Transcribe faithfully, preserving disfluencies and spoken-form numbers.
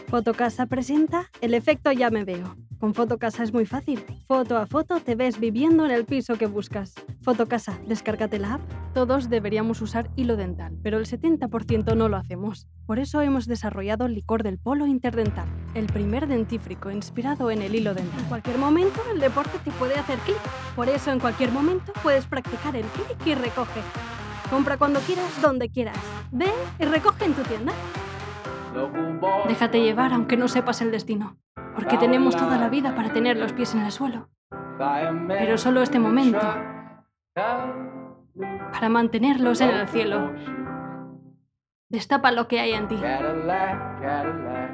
Fotocasa presenta El efecto ya me veo. Con Fotocasa es muy fácil. Foto a foto te ves viviendo en el piso que buscas. Fotocasa, descárgate la app. Todos deberíamos usar hilo dental, pero el setenta por ciento no lo hacemos. Por eso hemos desarrollado Licor del Polo Interdental, el primer dentífrico inspirado en el hilo dental. En cualquier momento el deporte te puede hacer clic. Por eso en cualquier momento puedes practicar el clic y recoge. Compra cuando quieras, donde quieras. Ven y recoge en tu tienda. Déjate llevar aunque no sepas el destino, porque tenemos toda la vida para tener los pies en el suelo. Pero solo este momento, para mantenerlos en el cielo. Destapa lo que hay en ti.